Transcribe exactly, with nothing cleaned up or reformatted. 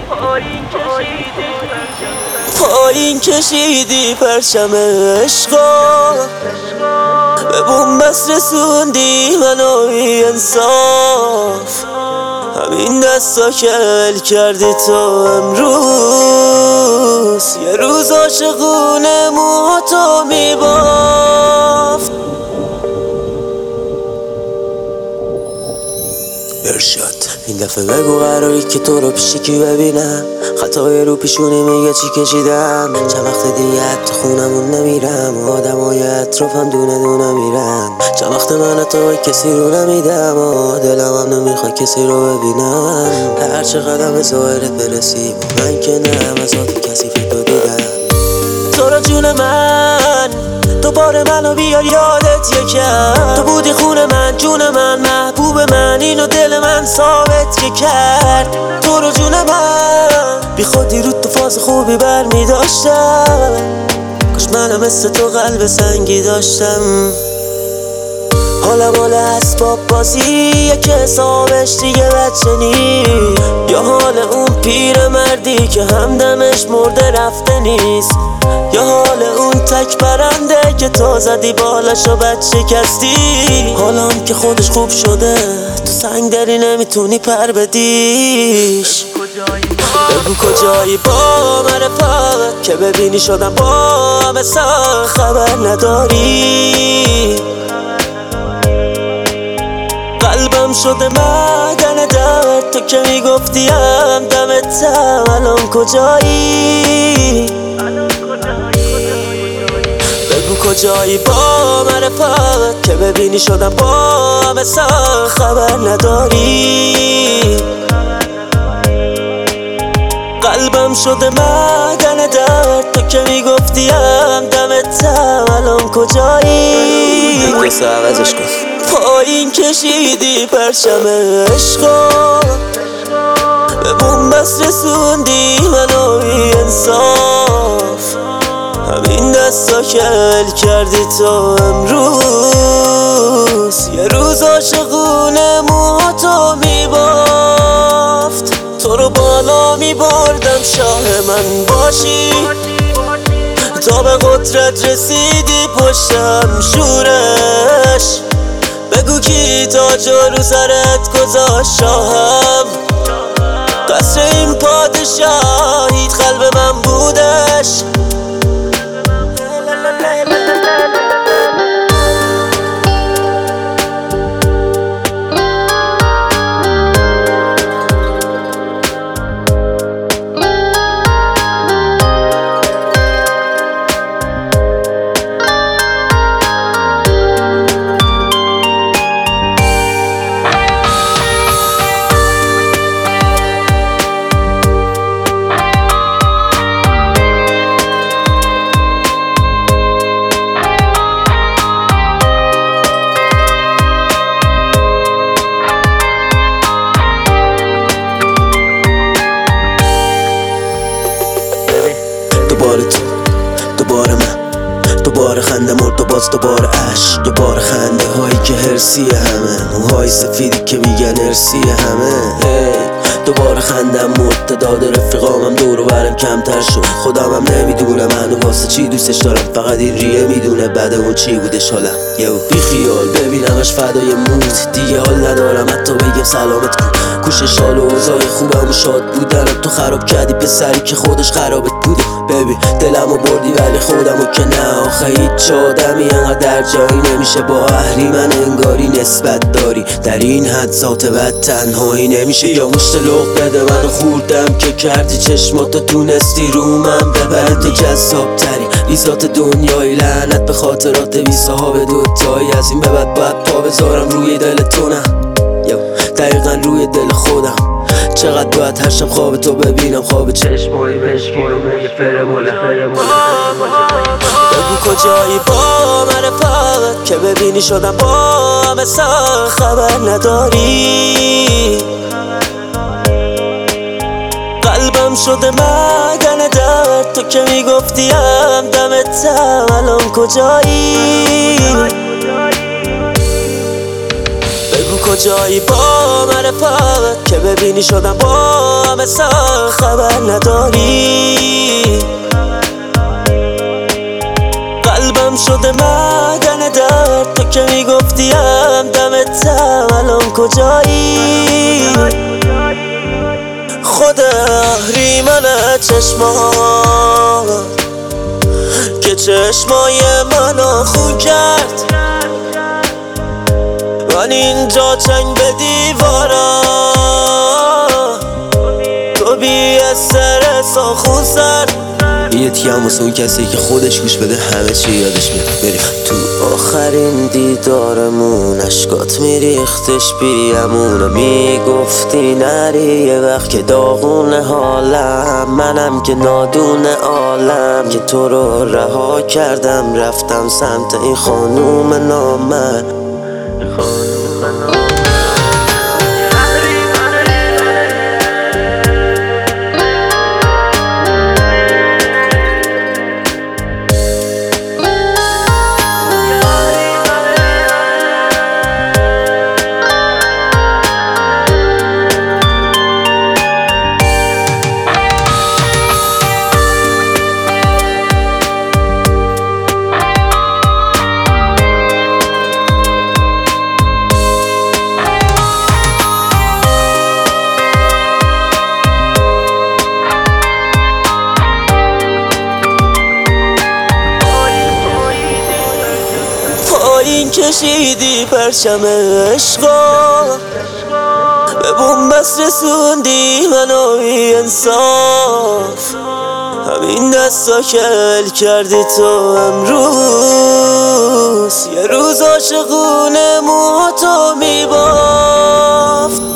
پایین کشیدی پرچم عشقا، به بنبست رسوندی منو بی انصاف. همین دستا که ول کردی تو امروز، یه روز عاشقونه موهاتو میبافت. ارشاد این دفعه بگو قراری که تو رو پیش کی ببینم، خطای رو پیشونی میگه چی کشیدم. چند وقت دیگه تو خونمون نمیرم، آدمای اطرافم دونه دونه میرن. چند وقت من تو کسی رو نمیدم و دلم هم نمیخواد کسی رو ببینم. هر چه قدم به ظاهرت برسیم من که نه، از آتی کسی فکر رو دیدم. تو رو جون من دوباره منو بیار یادت یکم، تو بودی خون من جون من محبوب من، اینو دل من ثابت که کرد. تو رو جون من بی خودی رو تو فاز خوبی بر می داشتم، کاش منم مثل تو قلب سنگی داشتم. حالم حال اسباب بازیه که حسابش دیگه بچه نی، یا حال اون پیر مردی که همدمش مرده رفته نیست، یا حال اون تک پرنده که تو زدی بالاشو بد شکستی. حالم که خودش خوب شده تو سنگ داری نمیتونی پر بدیش. بگو کجایی با معرفت که ببینی شدم با همه سخت خبر نداری. قلبم شده معدن درد، تو که میگفتیم دمتم، الان کجایی؟ بگو کجایی با معرفت که ببینی شدم با همه سخت خبر نداری. قلبم شده معدن درد، تو که میگفتیم دمتم، الان کجایی؟ قصه عوضش کن. پایین کشیدی پرچم عشقا، به بنبست رسوندی منو بی انصاف. همین دستا که ول کردی تو امروز، یه روز عاشقونه موهاتو میبافت. تو رو بالا میبردم شاه من باشی، تا به قدرت رسیدی پشتم شورش. بگو کی تاج رو سرت گذاشت شاهم، قصر این پادشاهیت قلب من بودش. دوباره تو، دوباره من، دوباره خنده مرد و باز دوباره عشق، دوباره خنده هایی که هرسی همه، موهای سفیدی که میگن ارسی همه. hey. دوباره خندم مرد، داد رفیقامم دور و برم کمتر شد. خودمم نمیدونم منو واسه چی دوستش دارم، فقط این ریه میدونه بعد اون چی بودش حالم. یو بی خیال ببینمش فدای موت، دیگه حال ندارم حتی بگم سلامت کن. کوشش حال و اوضاع خوبم و شاد بودنم، تو خراب کردی پسری که خودش خرابت بوده. ببین دلمو بردی ولی خودمو که نه، آخه هیچ آدمی انقدر در جایی نمیشه با اهریمن انگاری نسبت داری. در این حد ذات بد تنهایی نمیشه، یا مشت لغ بده منو خوردم که کردی چشماتو تونستی رو من ببره. تو جذاب تری ریزات دنیای، لعنت به خاطرات بی صاحب دوتایی. از این به بعد باید پا بذارم روی دل تو، نه دقیقا روی دل خودم. چقدر باید هر شب خواب تو ببینم، خواب چشمایی بشکیم یه فرموله. بگو کجایی با معرفت که ببینی شدم با همه سخت خبر نداری. قلبم شده معدن درد، تو که میگفتیم دمتم، الان کجایی؟ بگو کجایی با معرفت که ببینی شدم با همه سخت خبر نداری. قلبم شده معدن درد، تو که میگفتیم دمتم الان کجایی؟ خود اهریمن چشمات که چشمای منو خون کرد، من اینجا چنگ به دیوارم، تو بی استرس و خون سرد. یه تیم واسه اون کسی که خودش گوش بده همه چی یادش میاد. بریم تو آخرین دیدارمون اشکات میریختش بی امونه، میگفتی نری یه وقت که داغونه حالم، منم که نادونه عالم که تو رو رها کردم، رفتم سمت این خانوم نامه. پایین کشیدی پرچم عشقا، به بومبست رسوندی منو بی انصاف، همین دستا که ول کردی تو امروز، یه روز عاشقونه موهاتو میبافت.